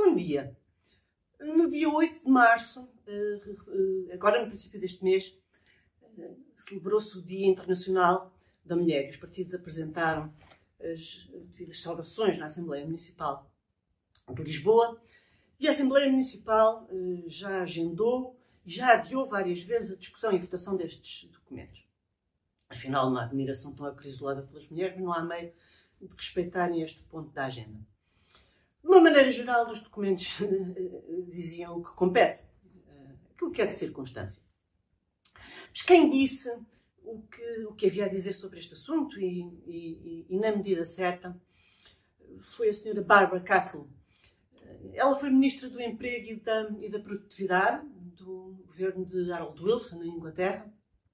Bom dia! No dia 8 de março, agora no princípio deste mês, celebrou-se o Dia Internacional da Mulher e os partidos apresentaram as devidas saudações na Assembleia Municipal de Lisboa e a Assembleia Municipal já agendou e já adiou várias vezes a discussão e votação destes documentos. Afinal, não há admiração tão acrisolada pelas mulheres, mas não há meio de respeitarem este ponto da agenda. De uma maneira geral, os documentos diziam o que compete, aquilo que é de circunstância. Mas quem disse o que havia a dizer sobre este assunto e na medida certa foi a senhora Barbara Castle. Ela foi Ministra do Emprego e da Produtividade do governo de Harold Wilson, na Inglaterra,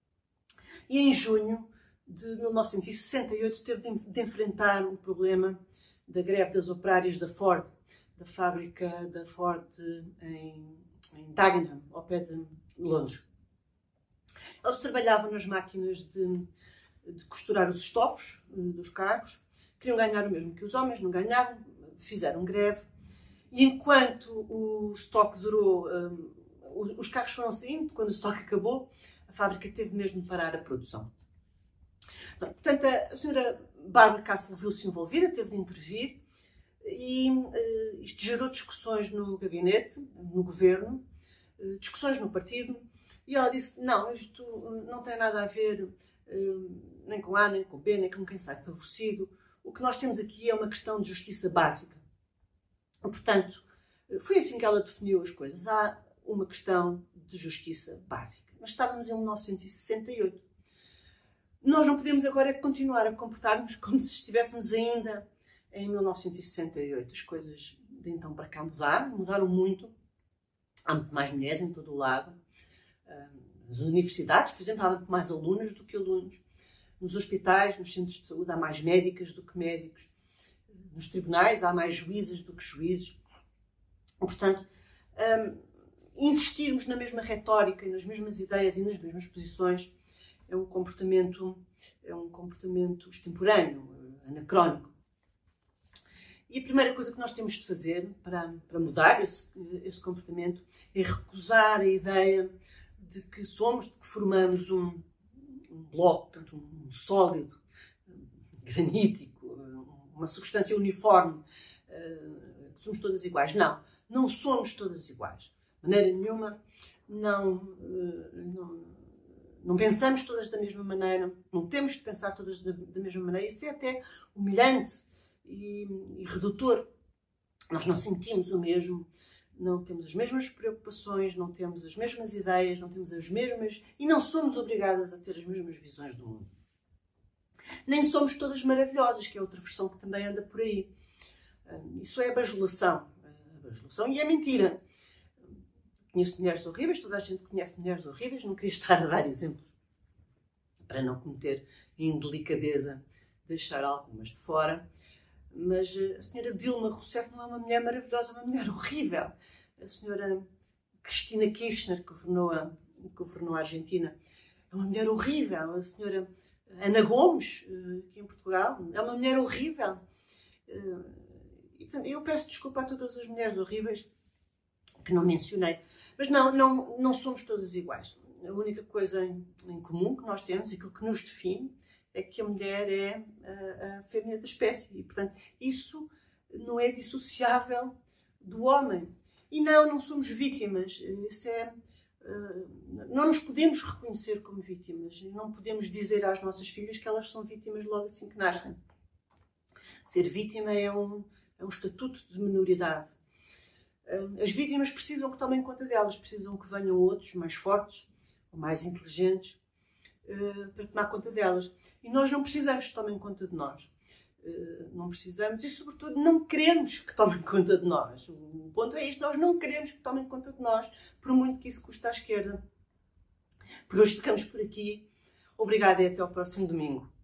e em junho de 1968 teve de enfrentar o problema da greve das operárias da Ford, da fábrica da Ford em Dagenham, ao pé de Londres. Eles trabalhavam nas máquinas de costurar os estofos dos carros, queriam ganhar o mesmo que os homens, não ganhavam, fizeram greve, e enquanto o estoque durou, os carros foram saindo, quando o estoque acabou, a fábrica teve mesmo de parar a produção. Portanto, a senhora Barbara Castle viu-se envolvida, teve de intervir, e isto gerou discussões no gabinete, no governo, discussões no partido, e ela disse, não, isto não tem nada a ver nem com A, nem com B, nem com quem sai favorecido. O que nós temos aqui é uma questão de justiça básica. Portanto, foi assim que ela definiu as coisas. Há uma questão de justiça básica. Mas estávamos em 1968. Nós não podemos agora continuar a comportar-nos como se estivéssemos ainda em 1968. As coisas de então para cá mudaram muito. Há muito mais mulheres em todo o lado. Nas universidades, por exemplo, há muito mais alunas do que alunos. Nos hospitais, nos centros de saúde, há mais médicas do que médicos. Nos tribunais, há mais juízes do que juízes. Portanto, insistirmos na mesma retórica, nas mesmas ideias e nas mesmas posições é um comportamento extemporâneo, anacrónico. E a primeira coisa que nós temos de fazer para mudar esse comportamento é recusar a ideia de que formamos um bloco, portanto, um sólido, granítico, uma substância uniforme, que somos todas iguais. Não somos todas iguais. De maneira nenhuma, não pensamos todas da mesma maneira, não temos de pensar todas da mesma maneira. Isso é até humilhante e redutor. Nós não sentimos o mesmo, não temos as mesmas preocupações, não temos as mesmas ideias, não temos as mesmas e não somos obrigadas a ter as mesmas visões do mundo. Nem somos todas maravilhosas, que é outra versão que também anda por aí. Isso é a bajulação e é mentira. Conheço mulheres horríveis, toda a gente conhece mulheres horríveis, não queria estar a dar exemplos para não cometer indelicadeza, deixar algumas de fora. Mas a senhora Dilma Rousseff não é uma mulher maravilhosa, é uma mulher horrível. A senhora Cristina Kirchner, que governou a Argentina, é uma mulher horrível. A senhora Ana Gomes, aqui em Portugal, é uma mulher horrível. E, portanto, eu peço desculpa a todas as mulheres horríveis que não mencionei. Mas não somos todas iguais. A única coisa em comum que nós temos, aquilo que nos define, é que a mulher é a fêmea da espécie. E, portanto, isso não é dissociável do homem. E não somos vítimas. Não nos podemos reconhecer como vítimas. Não podemos dizer às nossas filhas que elas são vítimas logo assim que nascem. Ser vítima é um estatuto de minoridade. As vítimas precisam que tomem conta delas, precisam que venham outros mais fortes ou mais inteligentes para tomar conta delas. E nós não precisamos que tomem conta de nós. Não precisamos e, sobretudo, não queremos que tomem conta de nós. O ponto é este, nós não queremos que tomem conta de nós, por muito que isso custe à esquerda. Por hoje ficamos por aqui. Obrigada e até ao próximo domingo.